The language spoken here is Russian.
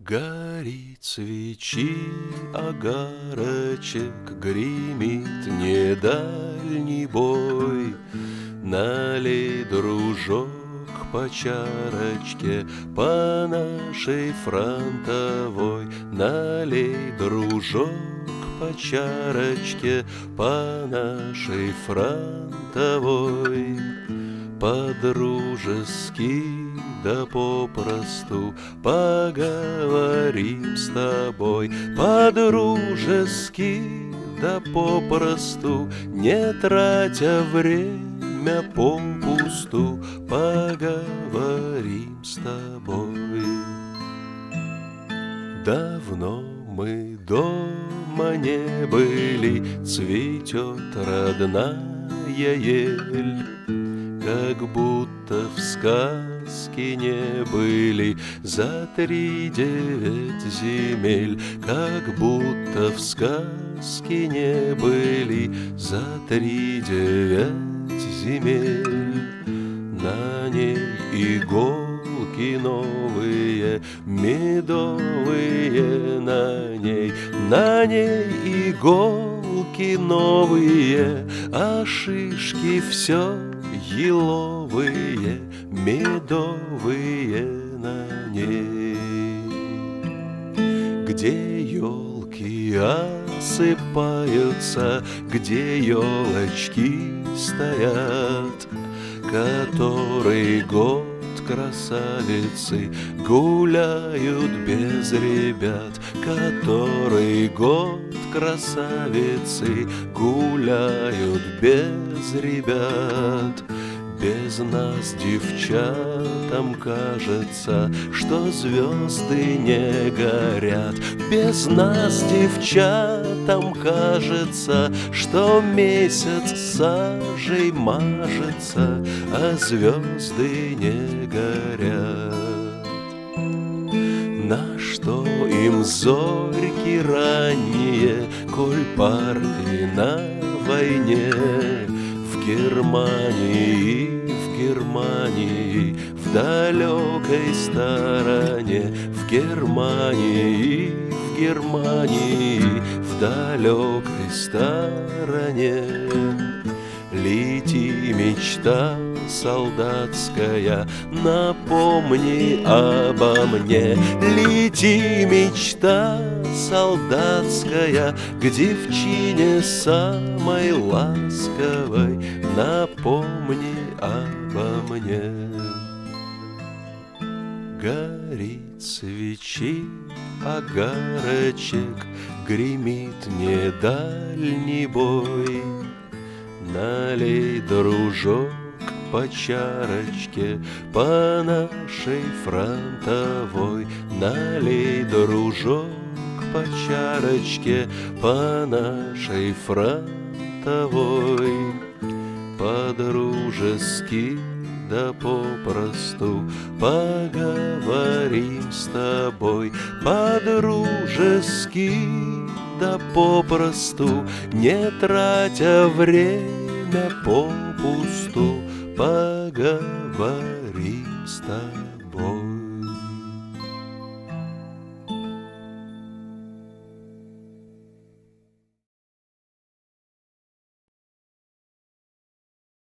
Горит свечи огарочек, гремит недальний бой. Налей, дружок, по чарочке, по нашей фронтовой. Налей, дружок, по чарочке, по нашей фронтовой. По-дружески, да попросту поговорим с тобой. По-дружески, да попросту, не тратя время попусту, поговорим с тобой. Давно мы дома не были, цветет родная ель. Как будто в сказке не были за 3-9 земель. Как будто в сказке не были за 3-9 земель. На ней иголки новые, медовые на ней иголки новые, а шишки все еловые, медовые на ней. Где елки осыпаются, где елочки стоят, который год красавицы гуляют без ребят, который год красавицы гуляют без ребят. Без нас, девчатам, кажется, что звезды не горят. Без нас, девчатам, кажется, что месяц сажей мажется, а звезды не горят. На что им зорьки ранние, коль парни на войне? В Германии, в далекой стороне, в Германии, в далекой стороне. Лети, мечта солдатская, напомни обо мне. Лети, мечта солдатская, к девчине самой ласковой, напомни обо мне. Горит свечи огарочек, гремит недальний бой. Налей, дружок, по чарочке, по нашей фронтовой. Налей, дружок, по чарочке, по нашей фронтовой. По-дружески, да попросту поговорим с тобой. По-дружески, да попросту, не тратя время попусту, поговорим с тобой.